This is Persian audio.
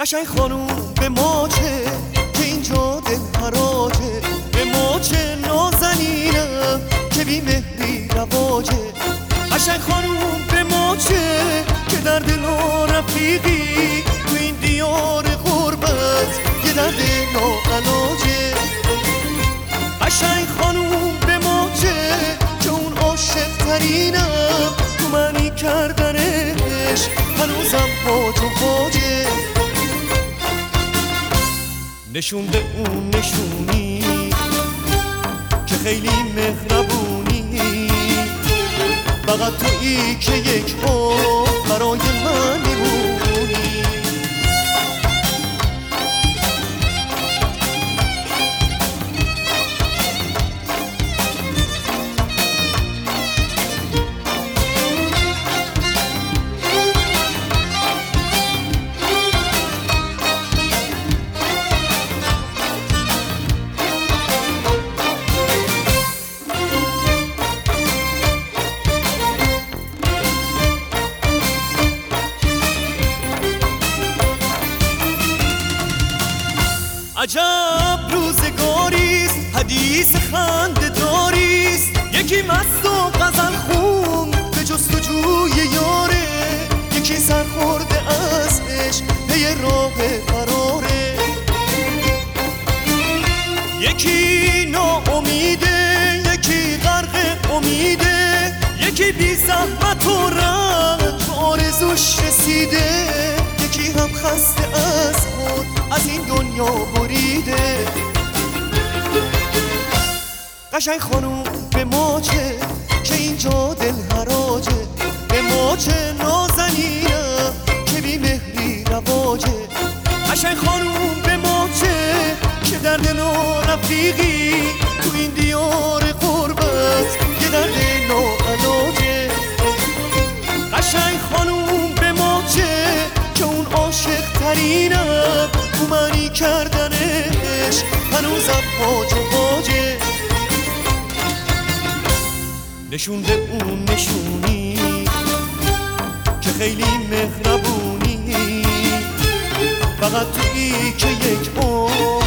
قشنگ خانوم به ما چه که اینجا دل حراجه، به ما چه نازنینم که بی مهری رواجه. قشنگ خانوم به ما چه که در دل رفیقی تو این دیار غربت یه درد ناعلاجه. قشنگ خانوم به ما چه که اون عاشق ترینم تو معنی کردنش هنوزم باج و باجه. نشون به اون نشونی که خیلی مهربونی، فقط تویی که یک بار برای من میمونی. عجب روزگاریست، حدیث خنده داریست، یکی مست و غزل خون به جستجوی یاره، یکی سرخورده از عشق پی راه فراره، یکی ناامیده، یکی غرق امیده، یکی بی زحمت و رنج آرزوش رسیده، یکی هم خسته از خود از این دنیا بریده. قشنگ خانوم به ما چه که اینجا دل حراجه، به ما چه نازنینم که بی مهری رواجه. قشنگ خانوم به ما چه که در دل رفیقی تو این دیار غربت یه درد ناعلاجه. قشنگ خانوم به ما چه که اون عاشق ترینم تو معنی کردنش هنوزم باج و باجه. نشون به اون نشونی که خیلی مهربونی، فقط تویی که یک بار